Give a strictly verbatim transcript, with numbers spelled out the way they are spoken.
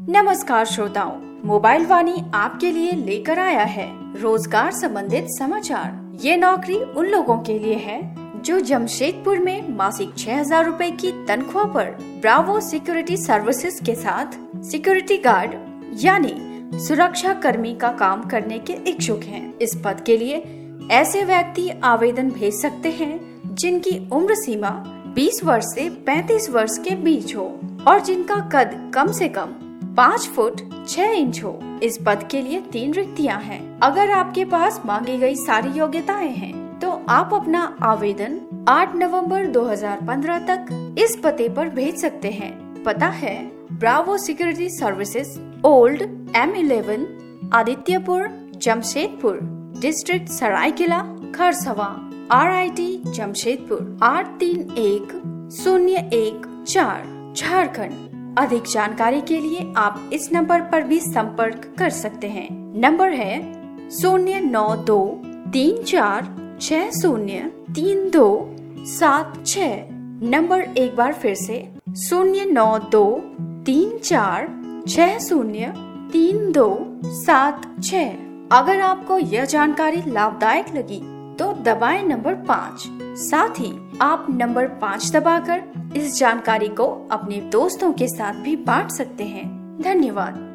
नमस्कार श्रोताओं, मोबाइल वाणी आपके लिए लेकर आया है रोजगार संबंधित समाचार। ये नौकरी उन लोगों के लिए है जो जमशेदपुर में मासिक छह हजार रूपए की तनख्वाह पर ब्रावो सिक्योरिटी सर्विसेज के साथ सिक्योरिटी गार्ड यानी सुरक्षा कर्मी का काम करने के इच्छुक हैं। इस पद के लिए ऐसे व्यक्ति आवेदन भेज सकते हैं जिनकी उम्र सीमा बीस वर्ष से पैंतीस वर्ष के बीच हो और जिनका कद कम से कम पाँच फुट छह इंच हो। इस पद के लिए तीन रिक्तियां हैं। अगर आपके पास मांगी गई सारी योग्यताएं हैं तो आप अपना आवेदन आठ नवंबर दो हज़ार पंद्रह तक इस पते पर भेज सकते हैं। पता है Bravo security services, old M eleven, Adityapur, Jamshedpur, district Seraikela Kharsawan, R I T Jamshedpur, आठ तीन एक शून्य एक चार, झारखंड। अधिक जानकारी के लिए आप इस नंबर पर भी संपर्क कर सकते हैं। नंबर है शून्य नौ दो तीन चार छह शून्य तीन दो सात छह। नंबर एक बार फिर से शून्य नौ दो तीन चार छह शून्य तीन दो सात छह। अगर आपको यह जानकारी लाभदायक लगी तो दबाएं नंबर पाँच। साथ ही आप नंबर पाँच दबाकर इस जानकारी को अपने दोस्तों के साथ भी बांट सकते हैं। धन्यवाद।